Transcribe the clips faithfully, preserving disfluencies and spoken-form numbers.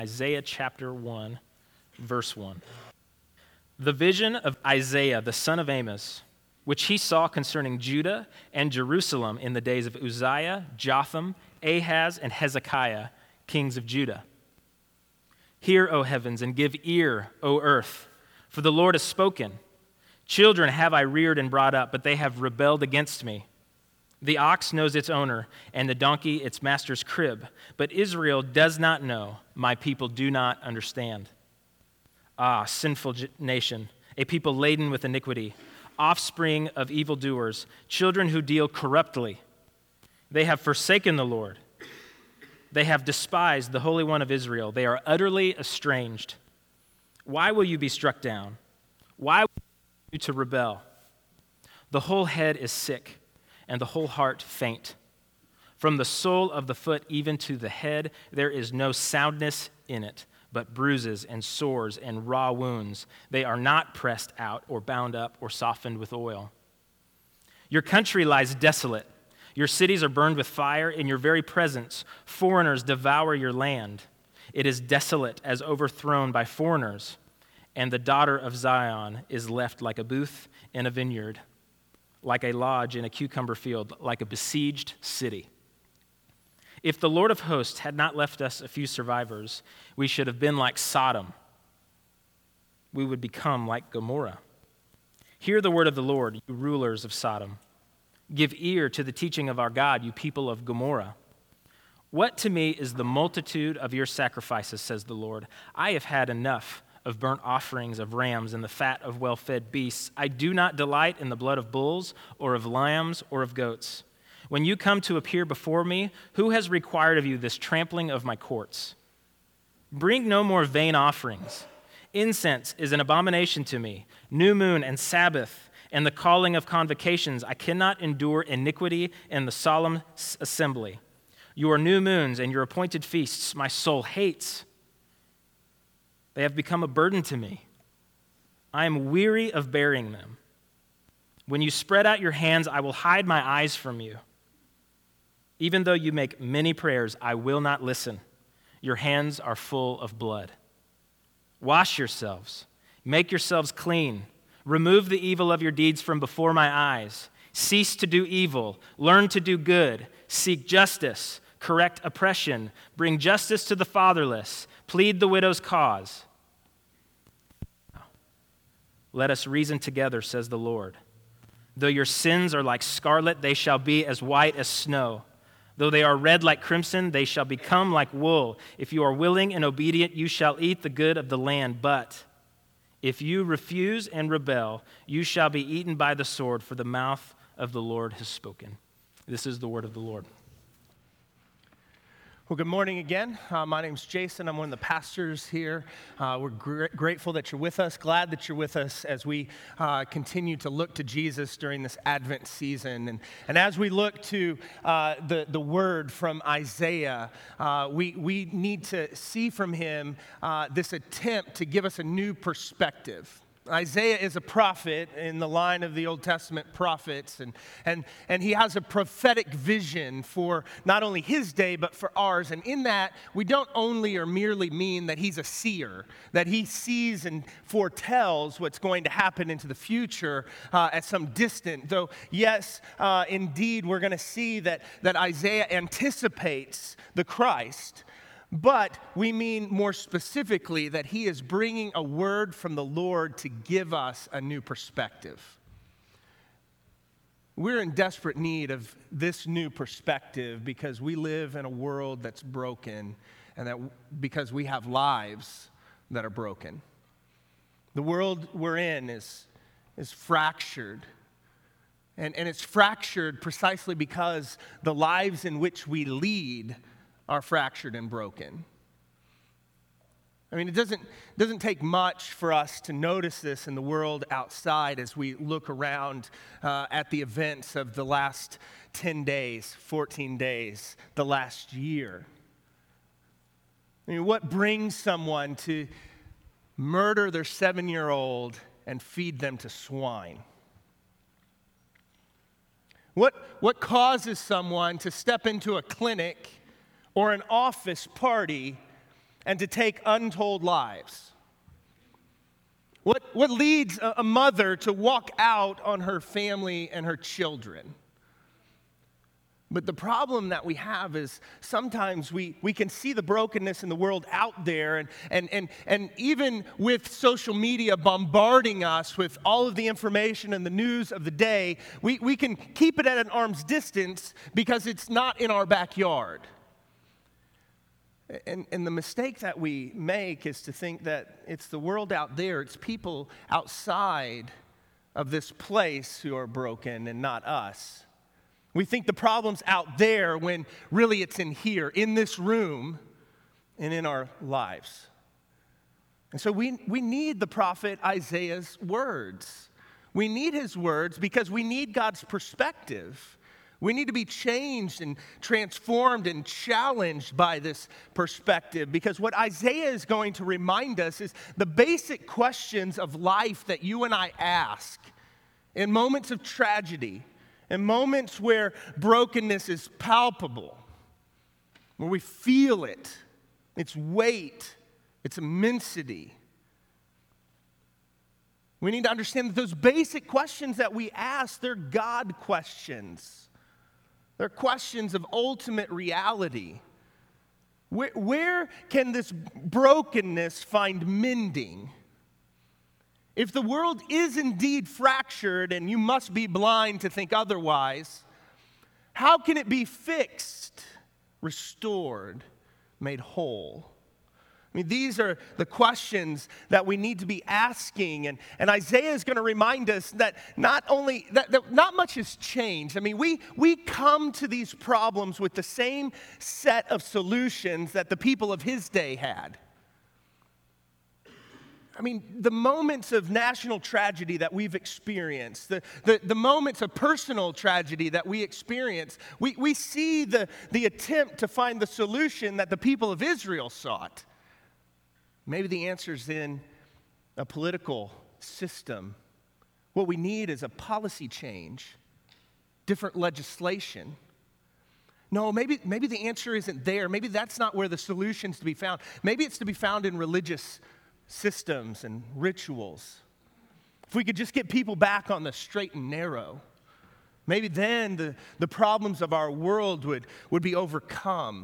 Isaiah chapter one, verse one. The vision of Isaiah, the son of Amos, which he saw concerning Judah and Jerusalem in the days of Uzziah, Jotham, Ahaz, and Hezekiah, kings of Judah. Hear, O heavens, and give ear, O earth, for the Lord has spoken. Children have I reared and brought up, but they have rebelled against me. The ox knows its owner, and the donkey its master's crib, but Israel does not know, my people do not understand. Ah, sinful nation, a people laden with iniquity, offspring of evildoers, children who deal corruptly. They have forsaken the Lord. They have despised the Holy One of Israel. They are utterly estranged. Why will you be struck down? Why will you to rebel? The whole head is sick, and the whole heart faint. From the sole of the foot even to the head, there is no soundness in it, but bruises and sores and raw wounds. They are not pressed out or bound up or softened with oil. Your country lies desolate. Your cities are burned with fire. In your very presence, foreigners devour your land. It is desolate as overthrown by foreigners, and the daughter of Zion is left like a booth in a vineyard, like a lodge in a cucumber field, like a besieged city. If the Lord of hosts had not left us a few survivors, we should have been like Sodom. We would become like Gomorrah. Hear the word of the Lord, you rulers of Sodom. Give ear to the teaching of our God, you people of Gomorrah. What to me is the multitude of your sacrifices, says the Lord. I have had enough of burnt offerings of rams and the fat of well-fed beasts. I do not delight in the blood of bulls or of lambs or of goats. When you come to appear before me, who has required of you this trampling of my courts? Bring no more vain offerings. Incense is an abomination to me. New moon and Sabbath and the calling of convocations. I cannot endure iniquity and the solemn assembly. Your new moons and your appointed feasts my soul hates. They have become a burden to me. I am weary of bearing them. When you spread out your hands, I will hide my eyes from you. Even though you make many prayers, I will not listen. Your hands are full of blood. Wash yourselves. Make yourselves clean. Remove the evil of your deeds from before my eyes. Cease to do evil. Learn to do good. Seek justice. Correct oppression. Bring justice to the fatherless. Plead the widow's cause. Let us reason together, says the Lord. Though your sins are like scarlet, they shall be as white as snow. Though they are red like crimson, they shall become like wool. If you are willing and obedient, you shall eat the good of the land. But if you refuse and rebel, you shall be eaten by the sword, for the mouth of the Lord has spoken. This is the word of the Lord. Well, good morning again. Uh, my name's Jason. I'm one of the pastors here. Uh, we're gr- grateful that you're with us, glad that you're with us as we uh, continue to look to Jesus during this Advent season. And, and as we look to uh, the, the word from Isaiah, uh, we, we need to see from him uh, this attempt to give us a new perspective. Isaiah is a prophet in the line of the Old Testament prophets, and, and, and he has a prophetic vision for not only his day, but for ours. And in that, we don't only or merely mean that he's a seer, that he sees and foretells what's going to happen into the future uh, at some distant, though, yes, uh, indeed, we're going to see that, that Isaiah anticipates the Christ. But we mean more specifically that he is bringing a word from the Lord to give us a new perspective. We're in desperate need of this new perspective because we live in a world that's broken and that because we have lives that are broken. The world we're in is, is fractured. And, and it's fractured precisely because the lives in which we lead are fractured and broken. I mean, it doesn't, doesn't take much for us to notice this in the world outside as we look around uh, at the events of the last ten days, fourteen days, the last year. I mean, what brings someone to murder their seven-year-old and feed them to swine? What, what causes someone to step into a clinic or an office party and to take untold lives? What, what leads a, a mother to walk out on her family and her children? But the problem that we have is sometimes we, we can see the brokenness in the world out there, and, and, and, and even with social media bombarding us with all of the information and the news of the day, we, we can keep it at an arm's distance because it's not in our backyard. And, and the mistake that we make is to think that it's the world out there, it's people outside of this place who are broken and not us. We think the problem's out there when really it's in here, in this room, and in our lives. And so we, we need the prophet Isaiah's words. We need his words because we need God's perspective. We need to be changed and transformed and challenged by this perspective, because what Isaiah is going to remind us is the basic questions of life that you and I ask in moments of tragedy, in moments where brokenness is palpable, where we feel it, its weight, its immensity. We need to understand that those basic questions that we ask, they're God questions. They're questions of ultimate reality. Where, where can this brokenness find mending? If the world is indeed fractured, and you must be blind to think otherwise, how can it be fixed, restored, made whole? I mean, these are the questions that we need to be asking, and, and Isaiah is going to remind us that not only, that, that not much has changed. I mean, we, we come to these problems with the same set of solutions that the people of his day had. I mean, the moments of national tragedy that we've experienced, the, the, the moments of personal tragedy that we experience, we, we see the, the attempt to find the solution that the people of Israel sought. Maybe the answer is in a political system. What we need is a policy change, different legislation. No, maybe, maybe the answer isn't there. Maybe that's not where the solution's to be found. Maybe it's to be found in religious systems and rituals. If we could just get people back on the straight and narrow, maybe then the, the problems of our world would, would be overcome.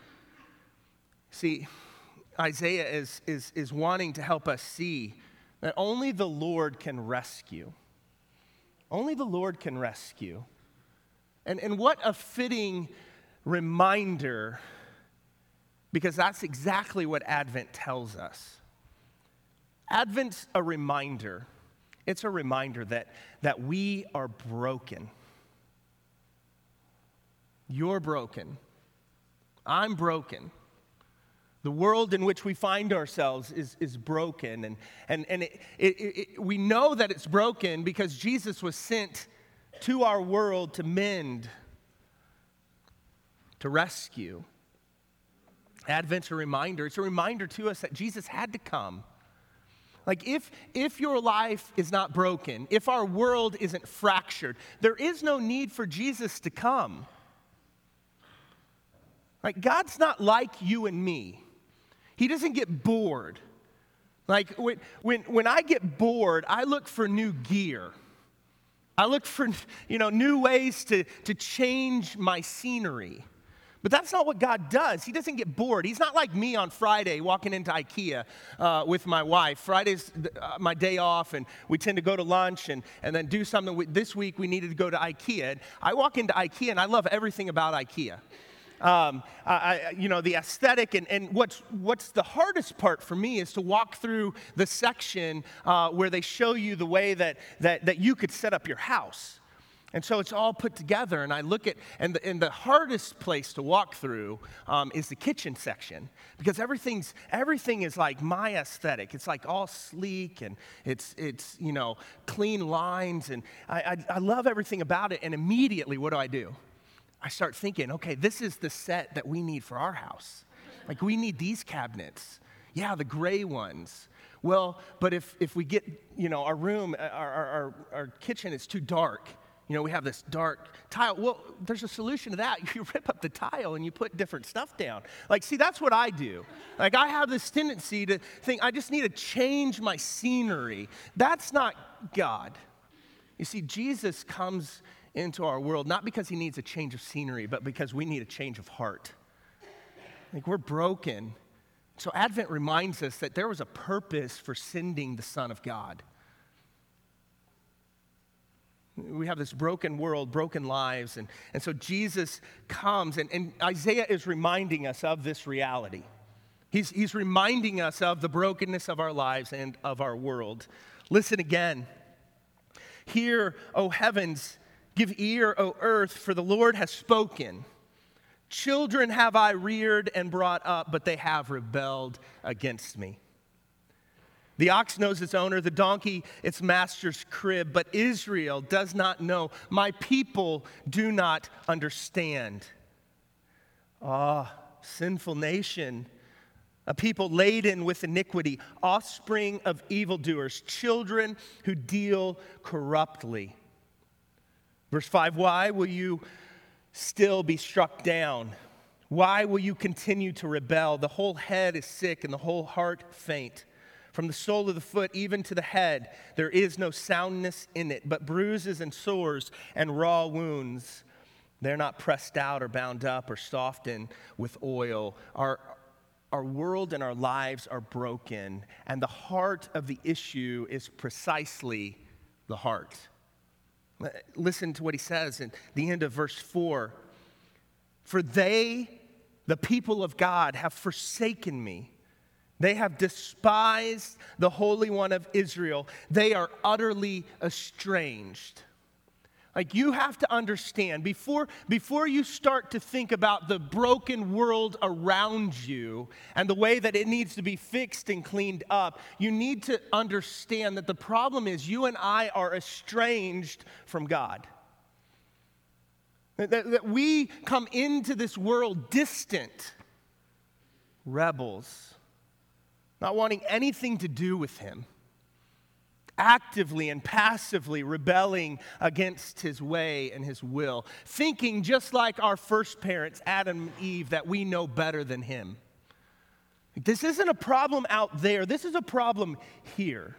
See, Isaiah is, is, is wanting to help us see that only the Lord can rescue. Only the Lord can rescue. And, and what a fitting reminder, because that's exactly what Advent tells us. Advent's a reminder. It's a reminder that, that we are broken. You're broken. I'm broken. The world in which we find ourselves is, is broken. And, and, and it, it, it, we know that it's broken because Jesus was sent to our world to mend, to rescue. Advent's a reminder. It's a reminder to us that Jesus had to come. Like if, if your life is not broken, if our world isn't fractured, there is no need for Jesus to come. Like God's not like you and me. He doesn't get bored. Like when, when, when I get bored, I look for new gear. I look for, you know, new ways to, to change my scenery. But that's not what God does. He doesn't get bored. He's not like me on Friday walking into IKEA uh, with my wife. Friday's uh, my day off, and we tend to go to lunch and, and then do something. We, this week we needed to go to IKEA. And I walk into IKEA, and I love everything about IKEA. Um, I, you know, the aesthetic, and, and what's, what's the hardest part for me is to walk through the section uh, where they show you the way that, that, that you could set up your house. And so it's all put together, and I look at, and the, and the hardest place to walk through um, is the kitchen section, because everything's, everything is like my aesthetic. It's like all sleek, and it's, it's you know, clean lines, and I, I, I love everything about it, and immediately, what do I do? I start thinking, okay, this is the set that we need for our house. Like, we need these cabinets. Yeah, the gray ones. Well, but if, if we get, you know, our room, our, our, our kitchen is too dark, You know, we have this dark tile. Well, there's a solution to that. You rip up the tile and you put different stuff down. Like, see, that's what I do. Like, I have this tendency to think, I just need to change my scenery. That's not God. You see, Jesus comes into our world not because he needs a change of scenery, but because we need a change of heart. Like, we're broken. So Advent reminds us that there was a purpose for sending the Son of God. We have this broken world, broken lives, and, and so Jesus comes, and, and Isaiah is reminding us of this reality. He's, he's reminding us of the brokenness of our lives and of our world. Listen again. Hear, O heavens, give ear, O earth, for the Lord has spoken. Children have I reared and brought up, but they have rebelled against me. The ox knows its owner, the donkey its master's crib, but Israel does not know. My people do not understand. Ah, sinful nation, a people laden with iniquity, offspring of evildoers, children who deal corruptly. Verse five, why will you still be struck down? Why will you continue to rebel? The whole head is sick and the whole heart faint. From the sole of the foot even to the head, there is no soundness in it, but bruises and sores and raw wounds. They're not pressed out or bound up or softened with oil. Our, our world and our lives are broken, and the heart of the issue is precisely the heart. Listen to what he says in the end of verse four. For they, the people of God, have forsaken me. They have despised the Holy One of Israel. They are utterly estranged. Like, you have to understand, before, before you start to think about the broken world around you and the way that it needs to be fixed and cleaned up, you need to understand that the problem is you and I are estranged from God. That, that we come into this world distant, rebels, not wanting anything to do with him, actively and passively rebelling against his way and his will, thinking just like our first parents, Adam and Eve, that we know better than him. This isn't a problem out there. This is a problem here,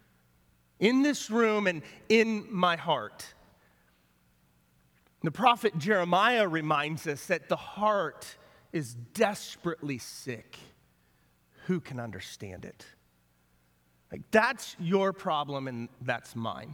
in this room and in my heart. The prophet Jeremiah reminds us that the heart is desperately sick. Who can understand it? Like, that's your problem and that's mine.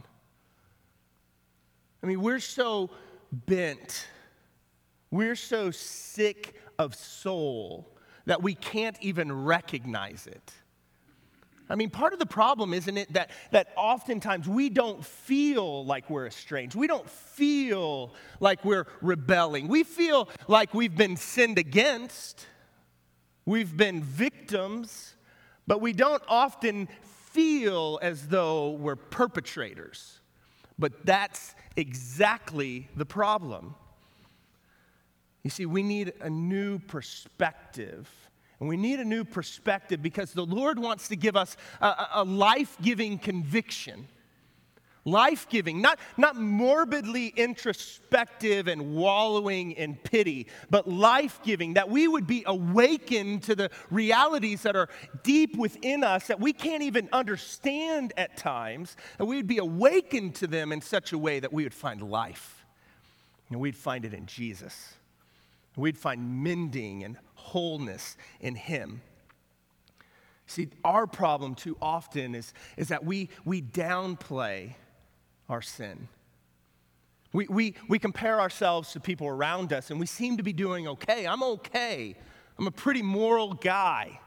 I mean, we're so bent, we're so sick of soul that we can't even recognize it. I mean, part of the problem, isn't it, that, that oftentimes we don't feel like we're estranged. We don't feel like we're rebelling. We feel like we've been sinned against. We've been victims, but we don't often feel as though we're perpetrators. But that's exactly the problem. You see, we need a new perspective. And we need a new perspective because the Lord wants to give us a, a life-giving conviction. Life-giving, not, not morbidly introspective and wallowing in pity, but life-giving, that we would be awakened to the realities that are deep within us that we can't even understand at times, and we would be awakened to them in such a way that we would find life. And we'd find it in Jesus. We'd find mending and wholeness in him. See, our problem too often is, is that we, we downplay our sin. We, we, we compare ourselves to people around us, and we seem to be doing okay. I'm okay. I'm a pretty moral guy.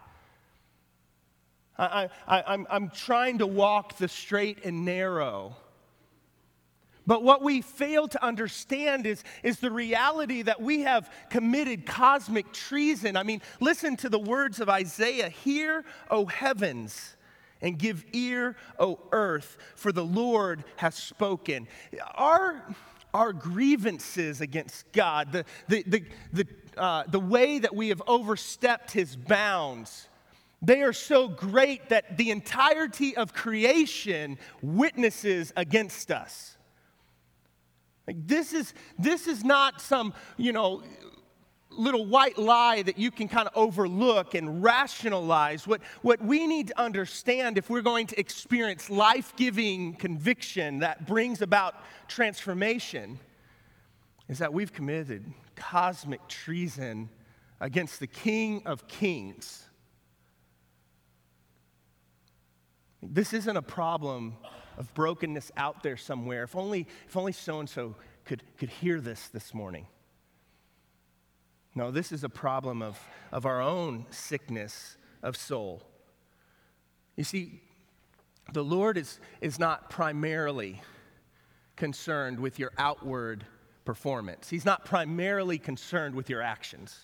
I, I, I'm, I'm trying to walk the straight and narrow. But what we fail to understand is, is the reality that we have committed cosmic treason. I mean, listen to the words of Isaiah. Hear, O heavens, and give ear, O earth, for the Lord has spoken. Our, our grievances against God, the, the, the, the, uh, the way that we have overstepped his bounds, they are so great that the entirety of creation witnesses against us. Like this is this is not some, you know, little white lie that you can kind of overlook and rationalize. What, what we need to understand if we're going to experience life-giving conviction that brings about transformation is that we've committed cosmic treason against the King of Kings. This isn't a problem of brokenness out there somewhere. If only, if only so-and-so could, could hear this this morning. No, this is a problem of, of our own sickness of soul. You see, the Lord is, is not primarily concerned with your outward performance. He's not primarily concerned with your actions.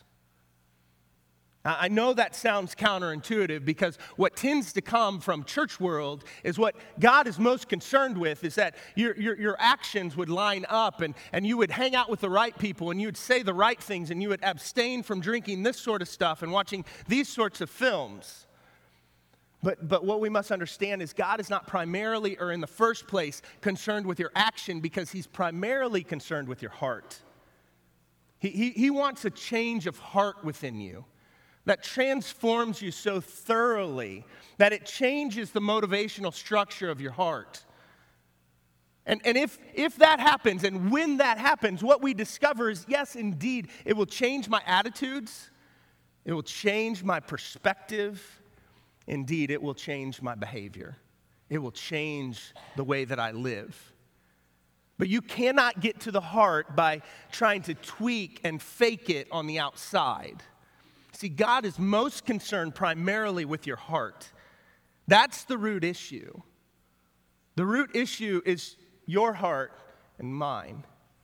I know that sounds counterintuitive because what tends to come from church world is what God is most concerned with is that your, your, your actions would line up and, and you would hang out with the right people and you would say the right things and you would abstain from drinking this sort of stuff and watching these sorts of films. But, but what we must understand is God is not primarily or in the first place concerned with your action because he's primarily concerned with your heart. He, he, he wants a change of heart within you that transforms you so thoroughly that it changes the motivational structure of your heart. And, and if, if that happens, and when that happens, what we discover is, yes, indeed, it will change my attitudes. It will change my perspective. Indeed, it will change my behavior. It will change the way that I live. But you cannot get to the heart by trying to tweak and fake it on the outside. See, God is most concerned primarily with your heart. That's the root issue. The root issue is your heart and mine.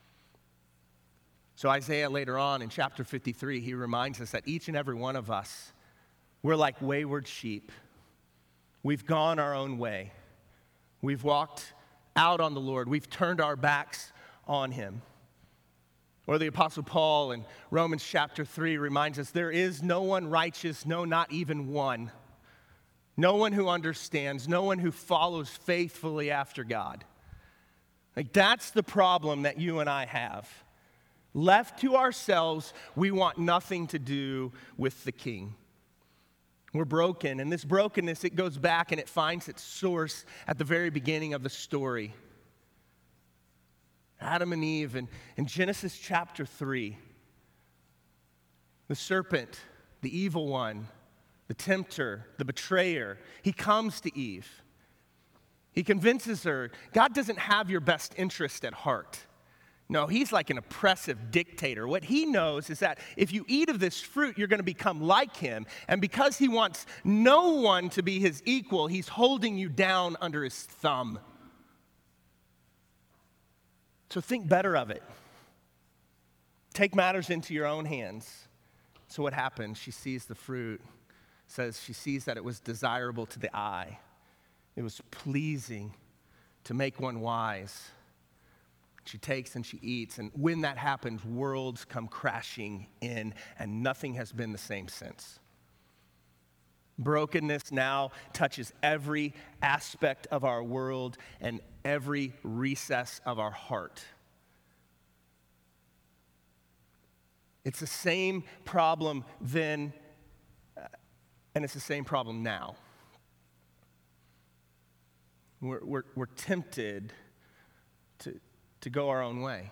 So Isaiah later on in chapter fifty-three, he reminds us that each and every one of us, we're like wayward sheep. We've gone our own way. We've walked out on the Lord. We've turned our backs on him. Or the Apostle Paul in Romans chapter three reminds us, there is no one righteous, no, not even one. No one who understands, no one who follows faithfully after God. Like that's the problem that you and I have. Left to ourselves, we want nothing to do with the King. We're broken, and this brokenness, it goes back and it finds its source at the very beginning of the story. Adam and Eve in, in Genesis chapter three. The serpent, the evil one, the tempter, the betrayer, he comes to Eve. He convinces her, God doesn't have your best interest at heart. No, he's like an oppressive dictator. What he knows is that if you eat of this fruit, you're going to become like him. And because he wants no one to be his equal, he's holding you down under his thumb. So think better of it. Take matters into your own hands. So what happens? She sees the fruit. Says she sees that it was desirable to the eye. It was pleasing to make one wise. She takes and she eats. And when that happens, worlds come crashing in, and nothing has been the same since. Brokenness now touches every aspect of our world and every recess of our heart. It's the same problem then, and it's the same problem now. We're, we're, we're tempted to, to go our own way,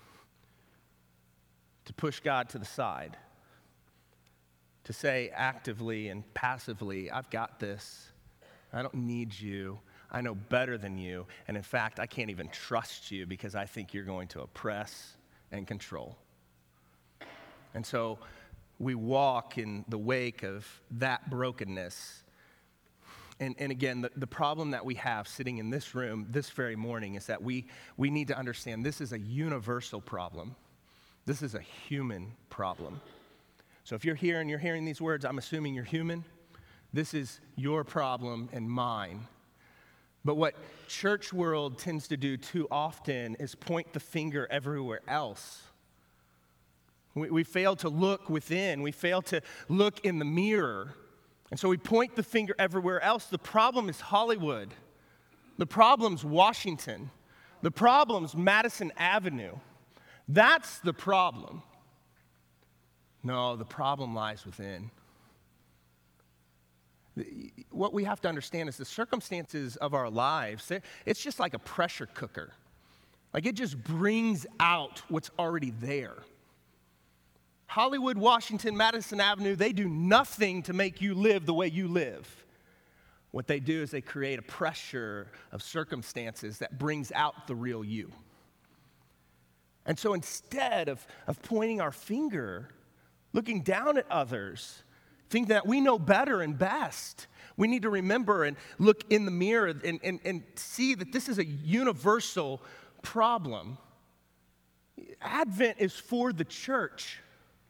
to push God to the side, to say actively and passively, I've got this. I don't need you. I know better than you. And in fact, I can't even trust you because I think you're going to oppress and control. And so we walk in the wake of that brokenness. And, and again, the, the problem that we have sitting in this room this very morning is that we, we need to understand this is a universal problem. This is a human problem. So if you're here and you're hearing these words, I'm assuming you're human. This is your problem and mine. But what church world tends to do too often is point the finger everywhere else. We, we fail to look within. We fail to look in the mirror. And so we point the finger everywhere else. The problem is Hollywood. The problem's Washington. The problem's Madison Avenue. That's the problem. No, the problem lies within. What we have to understand is the circumstances of our lives, it's just like a pressure cooker. Like it just brings out what's already there. Hollywood, Washington, Madison Avenue, they do nothing to make you live the way you live. What they do is they create a pressure of circumstances that brings out the real you. And so instead of, of pointing our finger, looking down at others, think that we know better and best, we need to remember and look in the mirror and, and, and see that this is a universal problem. Advent is for the church.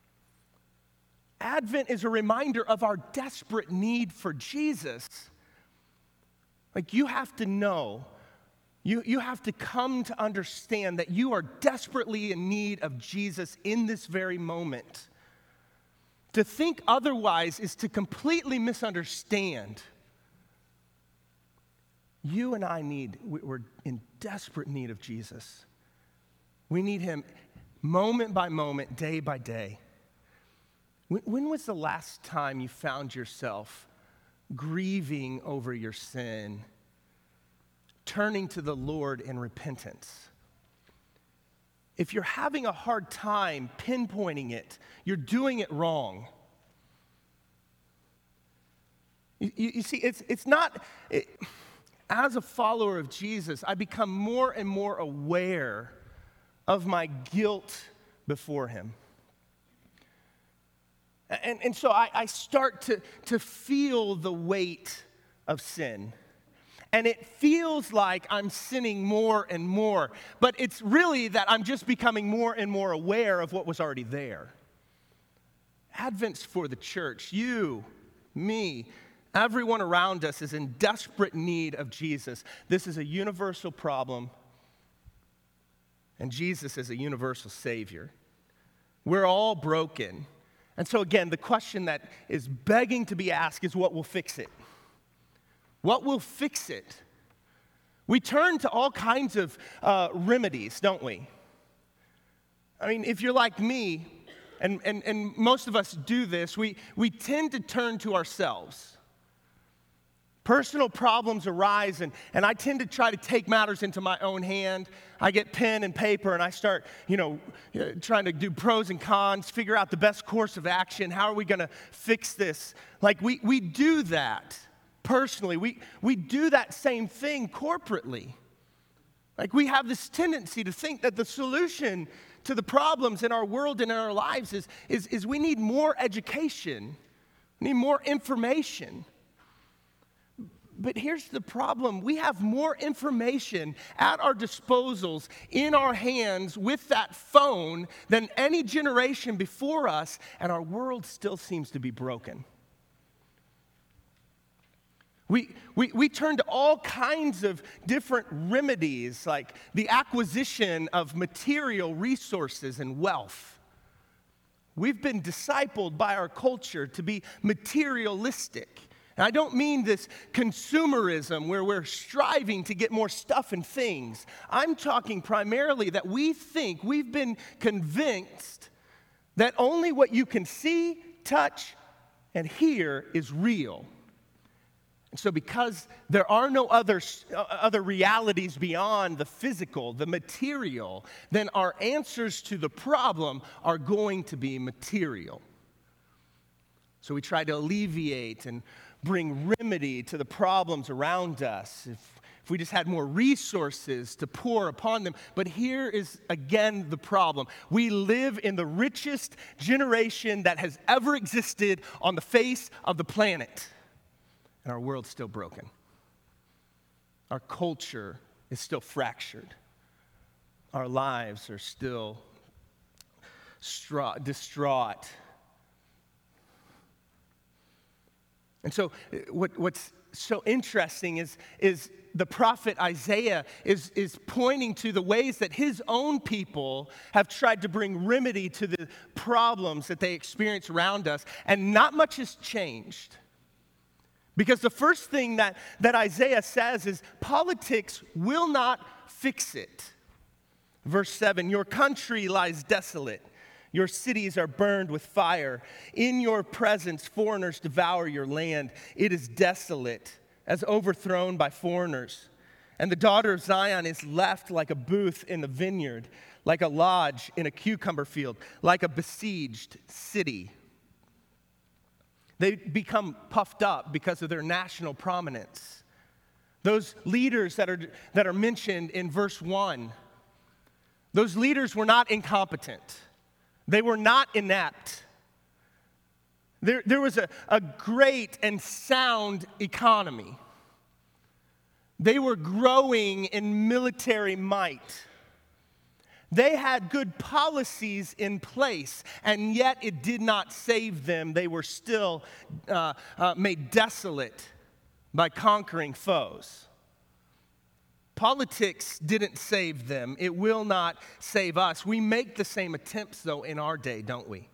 Advent is a reminder of our desperate need for Jesus. Like you have to know, you, you have to come to understand that you are desperately in need of Jesus in this very moment. To think otherwise is to completely misunderstand. You and I need, we're in desperate need of Jesus. We need him moment by moment, day by day. When, when was the last time you found yourself grieving over your sin, turning to the Lord in repentance? If you're having a hard time pinpointing it, you're doing it wrong. You, you, you see, it's, it's not, it, as a follower of Jesus, I become more and more aware of my guilt before him. And, and so I, I start to, to feel the weight of sin. And it feels like I'm sinning more and more, but it's really that I'm just becoming more and more aware of what was already there. Advent's for the church. You, me, everyone around us is in desperate need of Jesus. This is a universal problem, and Jesus is a universal Savior. We're all broken. And so again, the question that is begging to be asked is what will fix it? What will fix it? We turn to all kinds of uh, remedies, don't we? I mean, if you're like me, and, and, and most of us do this, we, we tend to turn to ourselves. Personal problems arise, and, and I tend to try to take matters into my own hand. I get pen and paper, and I start, you know, trying to do pros and cons, figure out the best course of action. How are we going to fix this? Like, we, we do that personally. We, we do that same thing corporately. Like, we have this tendency to think that the solution to the problems in our world and in our lives is, is, is we need more education. We need more information. But here's the problem. We have more information at our disposals in our hands with that phone than any generation before us, and our world still seems to be broken. We, we, we turn to all kinds of different remedies, like the acquisition of material resources and wealth. We've been discipled by our culture to be materialistic. And I don't mean this consumerism where we're striving to get more stuff and things. I'm talking primarily that we think, we've been convinced that only what you can see, touch, and hear is real. And so because there are no other, uh, other realities beyond the physical, the material, then our answers to the problem are going to be material. So we try to alleviate and bring remedy to the problems around us, if, if we just had more resources to pour upon them. But here is, again, the problem. We live in the richest generation that has ever existed on the face of the planet, and our world's still broken. Our culture is still fractured. Our lives are still stra- distraught. And so what, what's so interesting is, is the prophet Isaiah is, is pointing to the ways that his own people have tried to bring remedy to the problems that they experience around us, and not much has changed. Because the first thing that, that Isaiah says is politics will not fix it. Verse seven, your country lies desolate. Your cities are burned with fire. In your presence, foreigners devour your land. It is desolate, as overthrown by foreigners. And the daughter of Zion is left like a booth in the vineyard, like a lodge in a cucumber field, like a besieged city. They become puffed up because of their national prominence. Those leaders that are, that are mentioned in verse one, those leaders were not incompetent. They were not inept. There, there was a, a great and sound economy. They were growing in military might. They had good policies in place, and yet it did not save them. They were still uh, uh, made desolate by conquering foes. Politics didn't save them. It will not save us. We make the same attempts, though, in our day, don't we?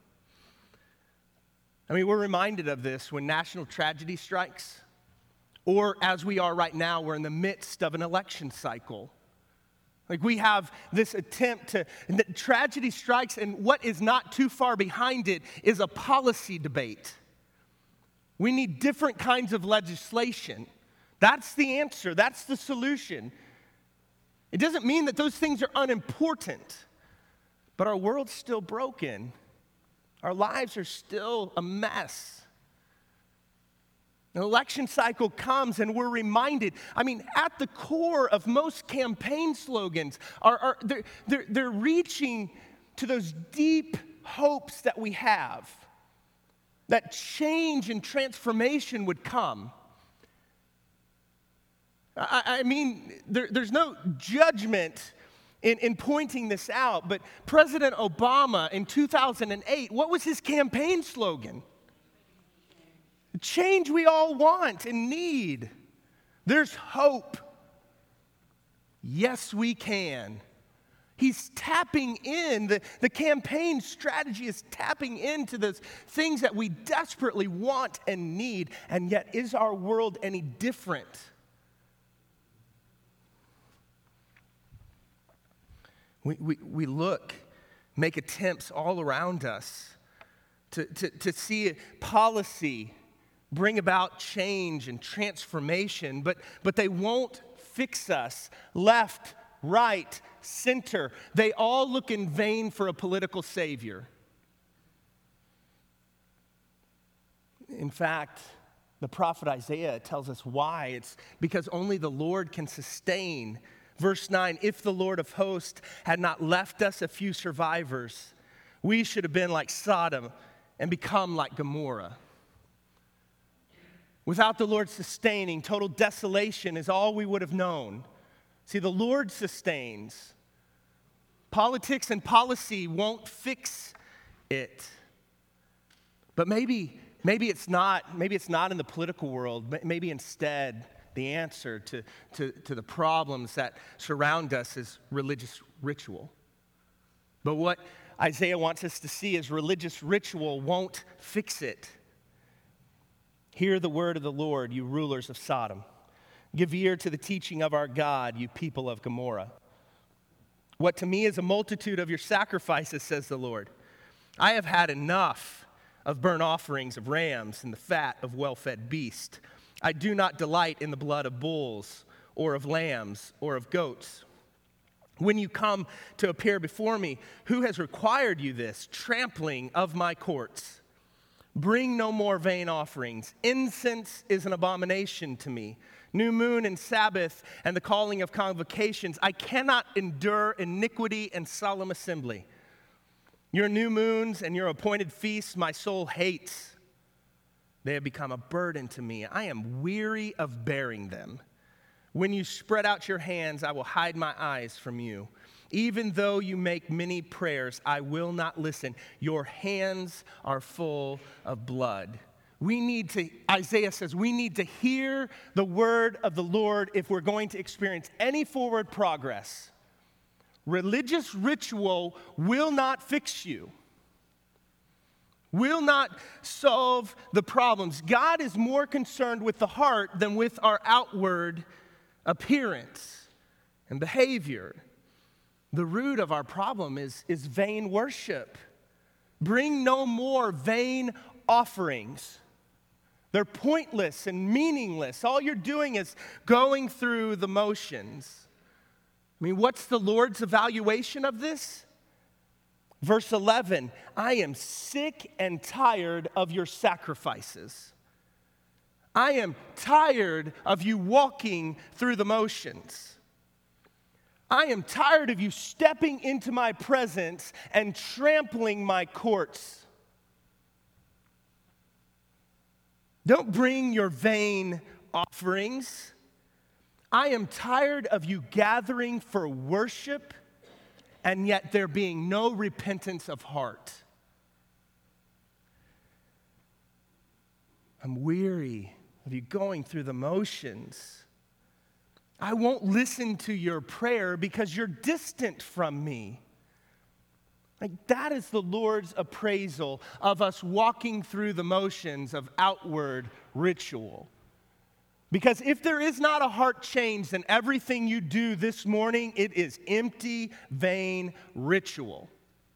I mean, we're reminded of this when national tragedy strikes, or as we are right now, we're in the midst of an election cycle. Like we have this attempt to, and the tragedy strikes, and what is not too far behind it is a policy debate. We need different kinds of legislation. That's the answer. That's the solution. It doesn't mean that those things are unimportant, but our world's still broken. Our lives are still a mess. An election cycle comes and we're reminded. I mean, at the core of most campaign slogans are, are they're, they're, they're reaching to those deep hopes that we have, that change and transformation would come. I, I mean, there, there's no judgment in, in pointing this out, but President Obama in two thousand eight, what was his campaign slogan? The change we all want and need. There's hope. Yes, we can. He's tapping in. The, the campaign strategy is tapping into those things that we desperately want and need. And yet, is our world any different? We, we, we look, make attempts all around us to, to, to see policy bring about change and transformation, but, but they won't fix us. Left, right, center, they all look in vain for a political savior. In fact, the prophet Isaiah tells us why. It's because only the Lord can sustain. Verse nine, if the Lord of hosts had not left us a few survivors, we should have been like Sodom and become like Gomorrah. Without the Lord sustaining, total desolation is all we would have known. See, the Lord sustains. Politics and policy won't fix it. But maybe, maybe it's not, maybe it's not in the political world. Maybe instead, the answer to, to, to the problems that surround us is religious ritual. But what Isaiah wants us to see is religious ritual won't fix it. Hear the word of the Lord, you rulers of Sodom. Give ear to the teaching of our God, you people of Gomorrah. What to me is a multitude of your sacrifices, says the Lord. I have had enough of burnt offerings of rams and the fat of well-fed beasts. I do not delight in the blood of bulls or of lambs or of goats. When you come to appear before me, who has required you this, trampling of my courts? Bring no more vain offerings. Incense is an abomination to me. New moon and Sabbath and the calling of convocations. I cannot endure iniquity and solemn assembly. Your new moons and your appointed feasts my soul hates. They have become a burden to me. I am weary of bearing them. When you spread out your hands, I will hide my eyes from you. Even though you make many prayers, I will not listen. Your hands are full of blood. We need to, Isaiah says, we need to hear the word of the Lord if we're going to experience any forward progress. Religious ritual will not fix you. will not solve the problems. God is more concerned with the heart than with our outward appearance and behavior. The root of our problem is, is vain worship. Bring no more vain offerings. They're pointless and meaningless. All you're doing is going through the motions. I mean, what's the Lord's evaluation of this? Verse eleven, I am sick and tired of your sacrifices. I am tired of you walking through the motions. I am tired of you stepping into my presence and trampling my courts. Don't bring your vain offerings. I am tired of you gathering for worship, and yet there being no repentance of heart. I'm weary of you going through the motions. I won't listen to your prayer because you're distant from me. Like, that is the Lord's appraisal of us walking through the motions of outward ritual. Because if there is not a heart change, then everything you do this morning, it is empty, vain ritual.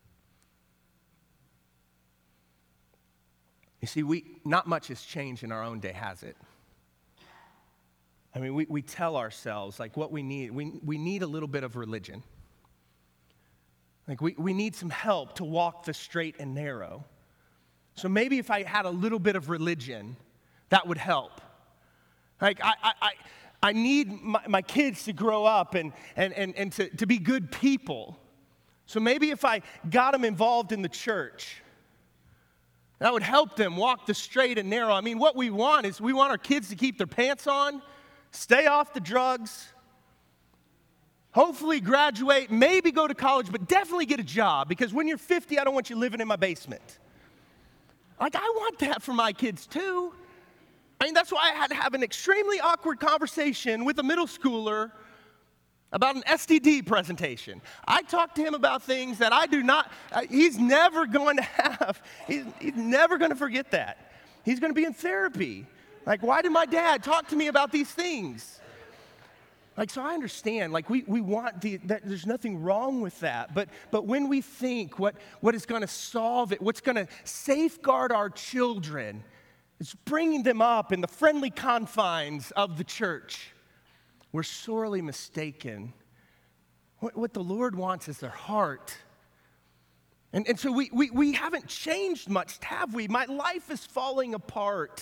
You see, we not much has changed in our own day, has it? I mean, we, we tell ourselves, like, what we need. We, we need a little bit of religion. Like, we, we need some help to walk the straight and narrow. So maybe if I had a little bit of religion, that would help. Like, I, I, I, I need my, my kids to grow up and, and, and, and to, to be good people. So maybe if I got them involved in the church, that would help them walk the straight and narrow. I mean, what we want is we want our kids to keep their pants on, stay off the drugs, hopefully graduate, maybe go to college, but definitely get a job. Because when you're fifty, I don't want you living in my basement. Like, I want that for my kids too. I mean, that's why I had to have an extremely awkward conversation with a middle schooler about an S T D presentation. I talked to him about things that I do not, uh, he's never going to have, he's, he's never going to forget that. He's going to be in therapy. Like, why did my dad talk to me about these things? Like, so I understand, like, we, we want the, that there's nothing wrong with that. But, but when we think what, what is going to solve it, what's going to safeguard our children, it's bringing them up in the friendly confines of the church, we're sorely mistaken. What, what the Lord wants is their heart. And, and so we, we, we haven't changed much, have we? My life is falling apart.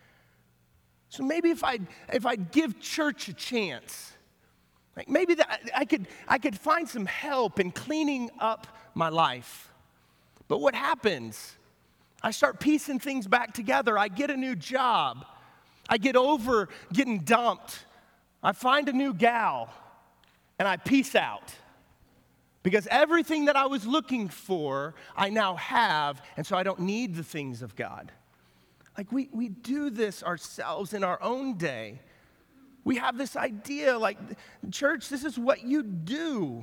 So maybe if I'd, if I'd give church a chance, like maybe that I could, I could find some help in cleaning up my life. But what happens? I start piecing things back together. I get a new job. I get over getting dumped. I find a new gal, and I peace out. Because everything that I was looking for, I now have, and so I don't need the things of God. Like, we, we do this ourselves in our own day. We have this idea, like, church, this is what you do.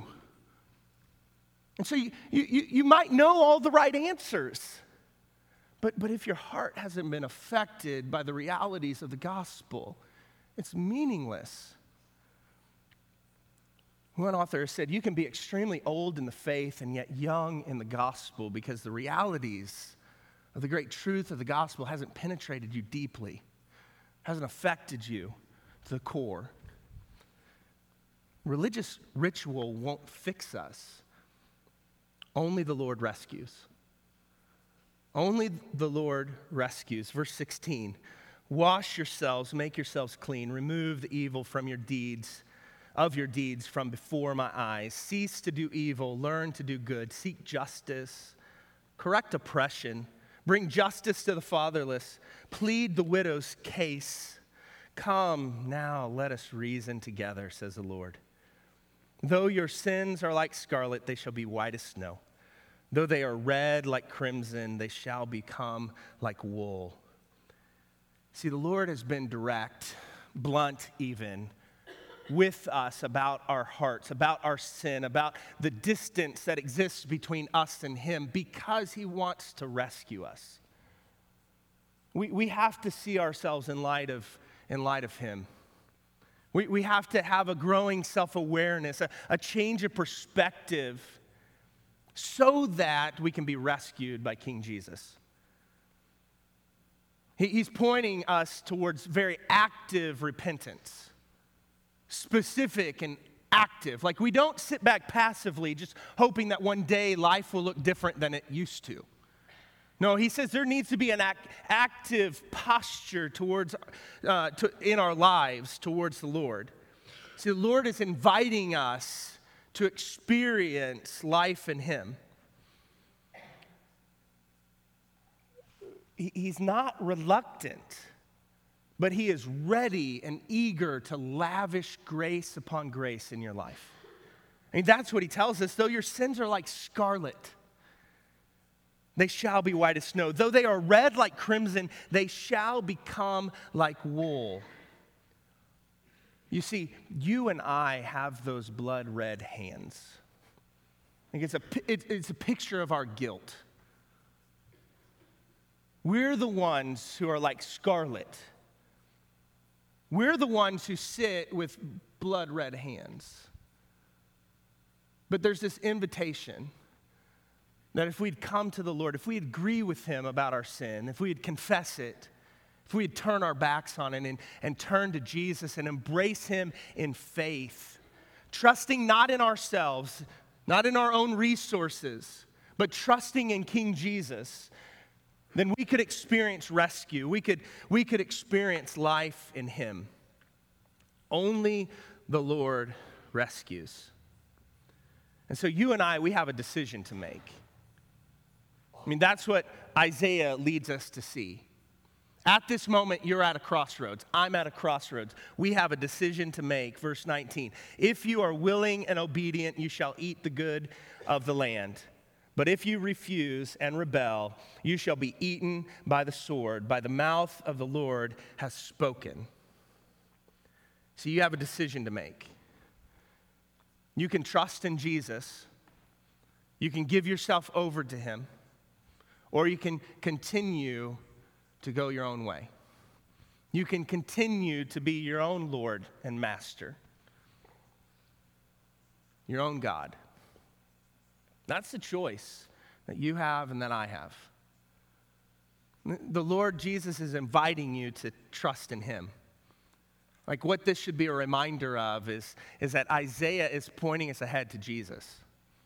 And so you, you, you might know all the right answers. But, but if your heart hasn't been affected by the realities of the gospel, it's meaningless. One author said, you can be extremely old in the faith and yet young in the gospel because the realities of the great truth of the gospel hasn't penetrated you deeply, hasn't affected you to the core. Religious ritual won't fix us. Only the Lord rescues. Only the Lord rescues. Verse sixteen, wash yourselves, make yourselves clean, remove the evil from your deeds, of your deeds from before my eyes. Cease to do evil, learn to do good, seek justice, correct oppression, bring justice to the fatherless, plead the widow's case. Come now, let us reason together, says the Lord. Though your sins are like scarlet, they shall be white as snow. Though they are red like crimson, they shall become like wool. See, the Lord has been direct, blunt even, with us about our hearts, about our sin, about the distance that exists between us and Him, because He wants to rescue us. We, we have to see ourselves in light of, in light of him. We, we have to have a growing self-awareness, a, a change of perspective so that we can be rescued by King Jesus. He, he's pointing us towards very active repentance, specific and active. Like we don't sit back passively just hoping that one day life will look different than it used to. No, he says there needs to be an act, active posture towards, uh, to, in our lives towards the Lord. See, the Lord is inviting us to experience life in him. He, he's not reluctant, but he is ready and eager to lavish grace upon grace in your life. I mean, that's what he tells us. Though your sins are like scarlet, they shall be white as snow. Though they are red like crimson, they shall become like wool. You see, you and I have those blood-red hands. I think it's a, it, it's a picture of our guilt. We're the ones who are like scarlet. We're the ones who sit with blood-red hands. But there's this invitation that if we'd come to the Lord, if we'd agree with him about our sin, if we'd confess it, if we'd turn our backs on it and, and turn to Jesus and embrace him in faith, trusting not in ourselves, not in our own resources, but trusting in King Jesus, then we could experience rescue. We could, we could experience life in him. Only the Lord rescues. And so you and I, we have a decision to make. I mean, that's what Isaiah leads us to see. At this moment, you're at a crossroads. I'm at a crossroads. We have a decision to make. Verse nineteen, if you are willing and obedient, you shall eat the good of the land. But if you refuse and rebel, you shall be eaten by the sword. By the mouth of the Lord has spoken. So you have a decision to make. You can trust in Jesus. You can give yourself over to him. Or you can continue to go your own way. You can continue to be your own Lord and Master. Your own God. That's the choice that you have and that I have. The Lord Jesus is inviting you to trust in him. Like what this should be a reminder of is, is that Isaiah is pointing us ahead to Jesus.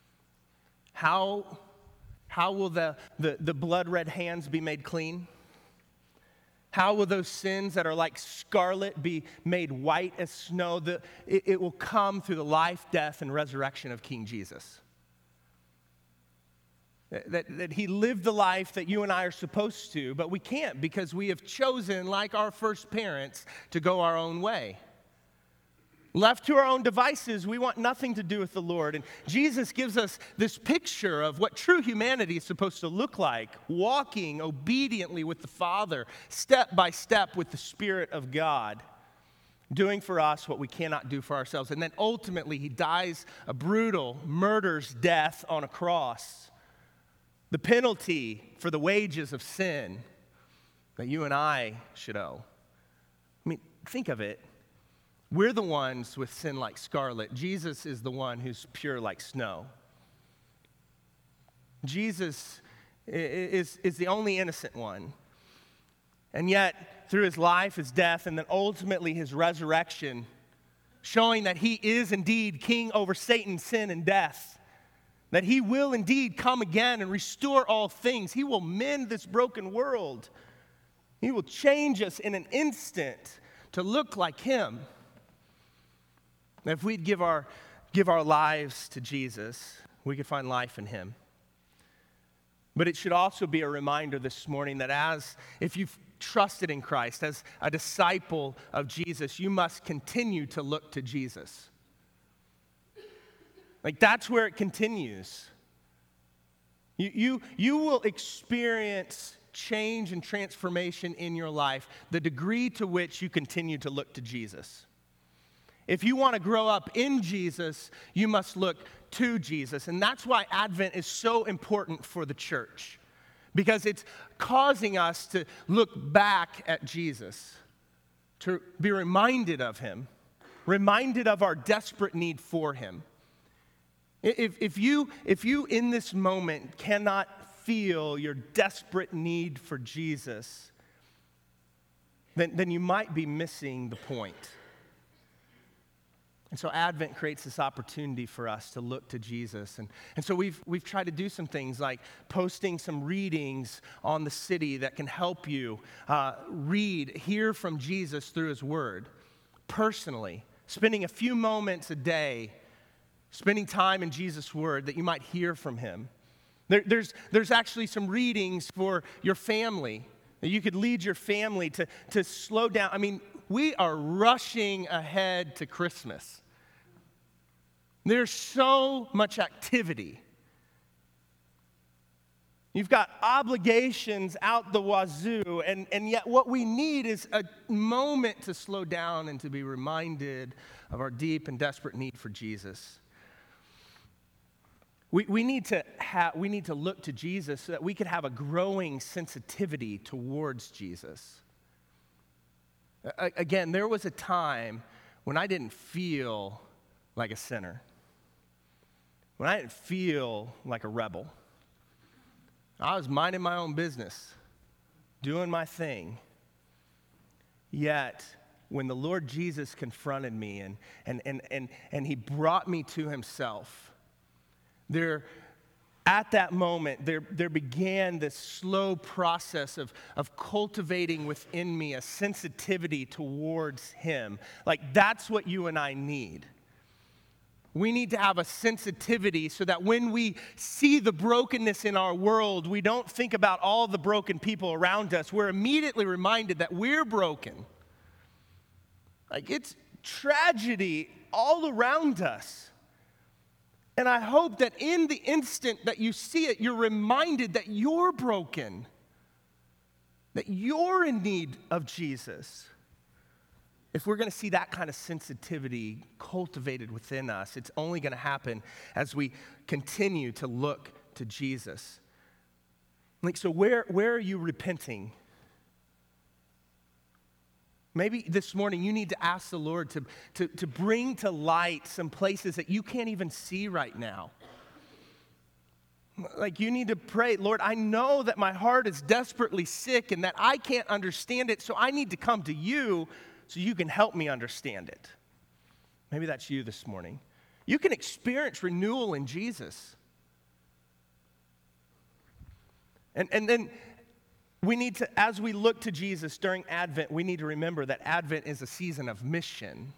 How, how will the, the, the blood-red hands be made clean? How will those sins that are like scarlet be made white as snow? The, it, it will come through the life, death, and resurrection of King Jesus. That, that he lived the life that you and I are supposed to, but we can't because we have chosen, like our first parents, to go our own way. Left to our own devices, we want nothing to do with the Lord. And Jesus gives us this picture of what true humanity is supposed to look like, walking obediently with the Father, step by step with the Spirit of God, doing for us what we cannot do for ourselves. And then ultimately, he dies a brutal, murder's death on a cross. The penalty for the wages of sin that you and I should owe. I mean, think of it. We're the ones with sin like scarlet. Jesus is the one who's pure like snow. Jesus is, is the only innocent one. And yet, through his life, his death, and then ultimately his resurrection, showing that he is indeed king over Satan, sin, and death, that he will indeed come again and restore all things. He will mend this broken world. He will change us in an instant to look like him. And if we'd give our, give our lives to Jesus, we could find life in him. But it should also be a reminder this morning that as, if you've trusted in Christ, as a disciple of Jesus, you must continue to look to Jesus. Like that's where it continues. You, you, you will experience change and transformation in your life, the degree to which you continue to look to Jesus. If you want to grow up in Jesus, you must look to Jesus. And that's why Advent is so important for the church. because it's causing us to look back at Jesus, to be reminded of him, reminded of our desperate need for him. If, if, you, if you in this moment cannot feel your desperate need for Jesus, then, then you might be missing the point. And so Advent creates this opportunity for us to look to Jesus. And, and so we've, we've tried to do some things like posting some readings on the city that can help you uh, read, hear from Jesus through his word personally, spending a few moments a day, spending time in Jesus' word that you might hear from him. There, there's, there's actually some readings for your family that you could lead your family to, to slow down. I mean, we are rushing ahead to Christmas. There's so much activity. You've got obligations out the wazoo, and, and yet what we need is a moment to slow down and to be reminded of our deep and desperate need for Jesus. We, we, need to ha- we need to look to Jesus so that we could have a growing sensitivity towards Jesus. Again, there was a time when I didn't feel like a sinner, when I didn't feel like a rebel. I was minding my own business, doing my thing. Yet, when the Lord Jesus confronted me and, and, and, and, and he brought me to himself, there At that moment, there, there began this slow process of, of cultivating within me a sensitivity towards him. Like, that's what you and I need. We need to have a sensitivity so that when we see the brokenness in our world, we don't think about all the broken people around us. We're immediately reminded that we're broken. Like, it's tragedy all around us. And I hope that in the instant that you see it, you're reminded that you're broken, that you're in need of Jesus. If we're going to see that kind of sensitivity cultivated within us, it's only going to happen as we continue to look to Jesus. Like, so where, where are you repenting? Maybe this morning you need to ask the Lord to, to, to bring to light some places that you can't even see right now. Like, you need to pray, Lord, I know that my heart is desperately sick and that I can't understand it, so I need to come to you so you can help me understand it. Maybe that's you this morning. You can experience renewal in Jesus. And, and then we need to, as we look to Jesus during Advent, we need to remember that Advent is a season of mission.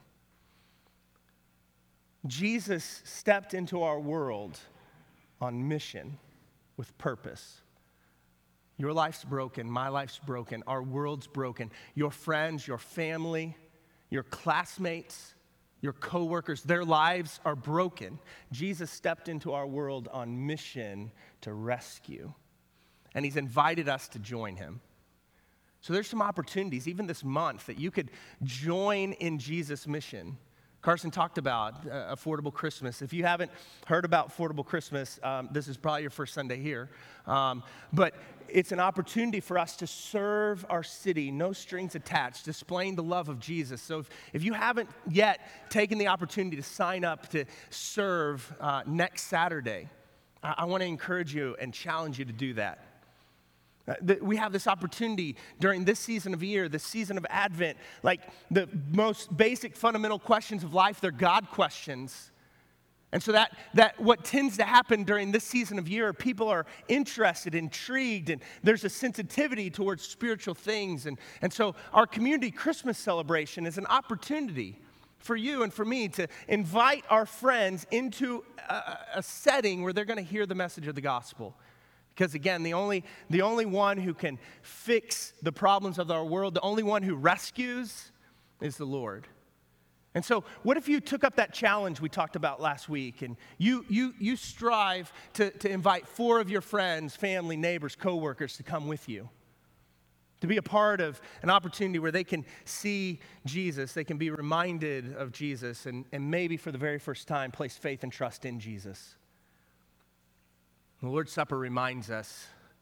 Jesus stepped into our world on mission with purpose. Your life's broken, my life's broken, our world's broken. Your friends, your family, your classmates, your coworkers, their lives are broken. Jesus stepped into our world on mission to rescue. And he's invited us to join him. So there's some opportunities, even this month, that you could join in Jesus' mission. Carson talked about uh, Affordable Christmas. If you haven't heard about Affordable Christmas, um, this is probably your first Sunday here. Um, but it's an opportunity for us to serve our city, no strings attached, displaying the love of Jesus. So if, if you haven't yet taken the opportunity to sign up to serve uh, next Saturday, I, I want to encourage you and challenge you to do that. We have this opportunity during this season of year, this season of Advent, like the most basic fundamental questions of life, they're God questions. And so that, that what tends to happen during this season of year, people are interested, intrigued, and there's a sensitivity towards spiritual things. And, and so our community Christmas celebration is an opportunity for you and for me to invite our friends into a, a setting where they're going to hear the message of the gospel. Because again, the only, the only one who can fix the problems of our world, the only one who rescues is the Lord. And so what if you took up that challenge we talked about last week and you, you, you strive to, to invite four of your friends, family, neighbors, coworkers to come with you, to be a part of an opportunity where they can see Jesus, they can be reminded of Jesus, and, and maybe for the very first time place faith and trust in Jesus. The Lord's Supper reminds us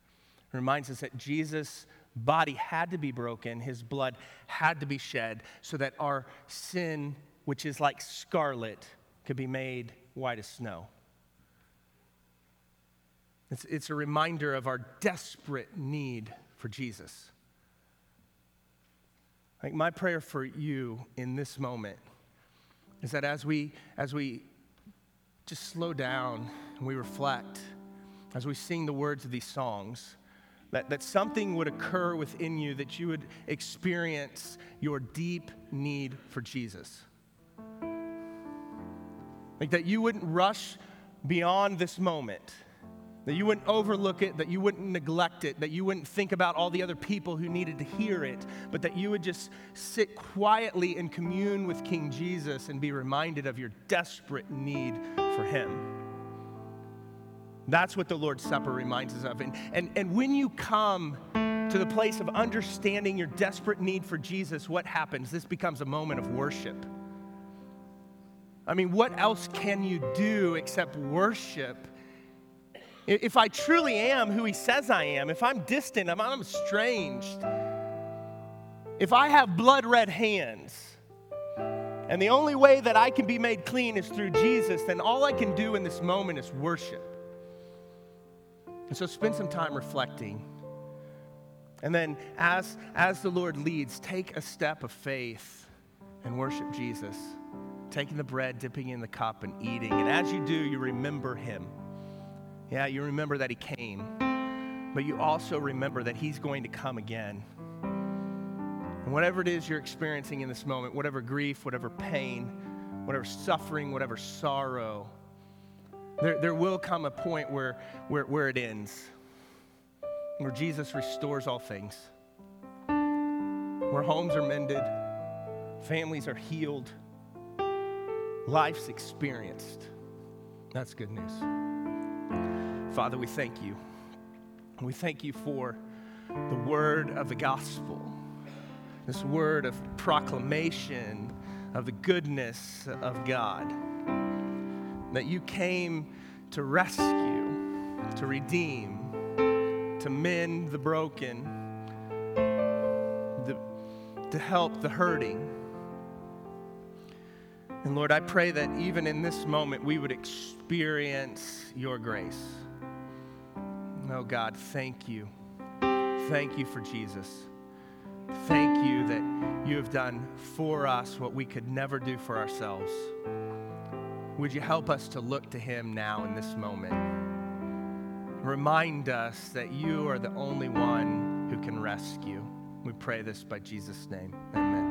It reminds us that Jesus' body had to be broken, his blood had to be shed so that our sin, which is like scarlet, could be made white as snow. It's, it's a reminder of our desperate need for Jesus. Like my prayer for you in this moment is that as we as we just slow down and we reflect, as we sing the words of these songs, that, that something would occur within you, that you would experience your deep need for Jesus. Like that you wouldn't rush beyond this moment, that you wouldn't overlook it, that you wouldn't neglect it, that you wouldn't think about all the other people who needed to hear it, but that you would just sit quietly and commune with King Jesus and be reminded of your desperate need for him. That's what the Lord's Supper reminds us of. And, and, and when you come to the place of understanding your desperate need for Jesus, what happens? This becomes a moment of worship. I mean, what else can you do except worship? If I truly am who he says I am, if I'm distant, if I'm estranged, if I have blood red hands, and the only way that I can be made clean is through Jesus, then all I can do in this moment is worship. And so spend some time reflecting. And then as, as the Lord leads, take a step of faith and worship Jesus. Taking the bread, dipping in the cup, and eating. And as you do, you remember him. Yeah, you remember that he came, but you also remember that he's going to come again. And whatever it is you're experiencing in this moment, whatever grief, whatever pain, whatever suffering, whatever sorrow, there, there will come a point where, where, where it ends, where Jesus restores all things, where homes are mended, families are healed, life's experienced. That's good news. Father, we thank you. We thank you for the word of the gospel, this word of proclamation of the goodness of God, that you came to rescue, to redeem, to mend the broken, the, to help the hurting. And Lord, I pray that even in this moment we would experience your grace. Oh God, thank you. Thank you for Jesus. Thank you that you have done for us what we could never do for ourselves. Would you help us to look to him now in this moment? Remind us that you are the only one who can rescue. We pray this by Jesus' name. Amen.